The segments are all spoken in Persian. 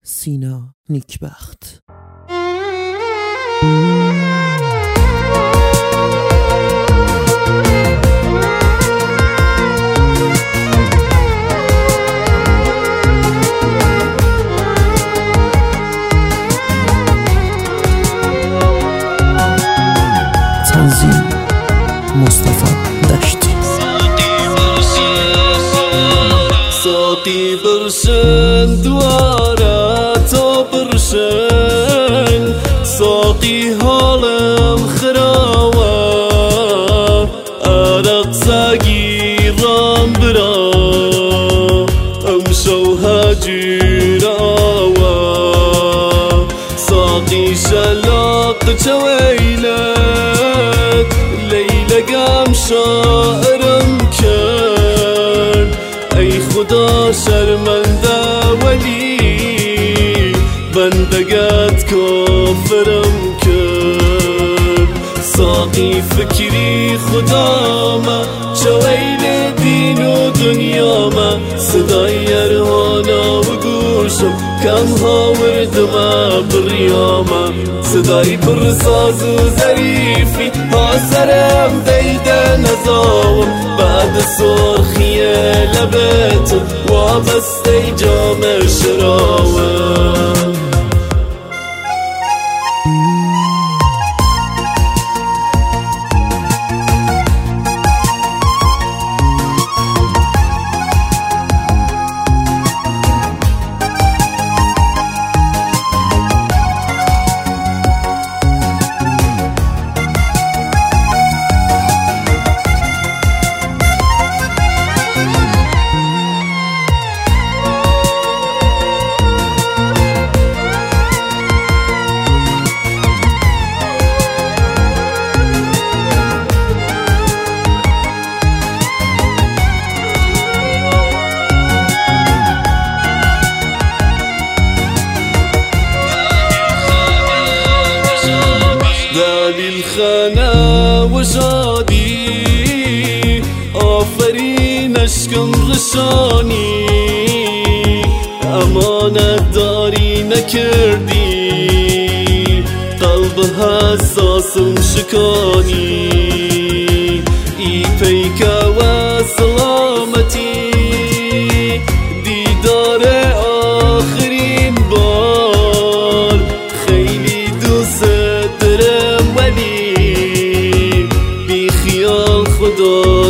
سینا نیکبخت. تنظیم مصطفی دشتی. ساقی برشن دواره تا برشن، ساقی حالم خراوه، عرق سگیرم برا امشو هجیراوه. ساقی شلاق جویلت لیلگم شاعرم کن، ای خدا شرمنده ولی بندگت کافرم کن. ساقی فکری خدا ما چویل دین و دنیا ما، صدای ارهانا و گوشم کم ها وردم بریاما، صدای پرساز و ظریفی ها سرم دیده نزاوم، بعد سرخی لبت وابسته جام شراوم. دلیل خانه و شادی آفرین اشکم رشانی، امانت داری نکردی قلب حساسم شکانی. ای پیکه و سلامتی دیدار آخرین بار، خیلی دوست دارم ولی بی خیال خدا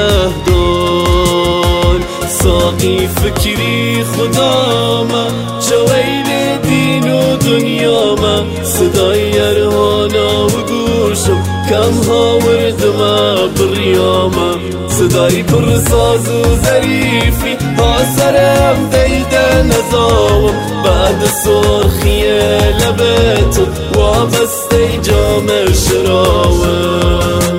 نگهدار. ساقی فکری خدا ما چویل دین و دنیا ما، صدای ارهانا و گوشم کم ها وردم بریاما، صدای پرساز و ظریفی ها سرم دیده نزاوم، بعد سرخی لبت وابسته جام شراوم.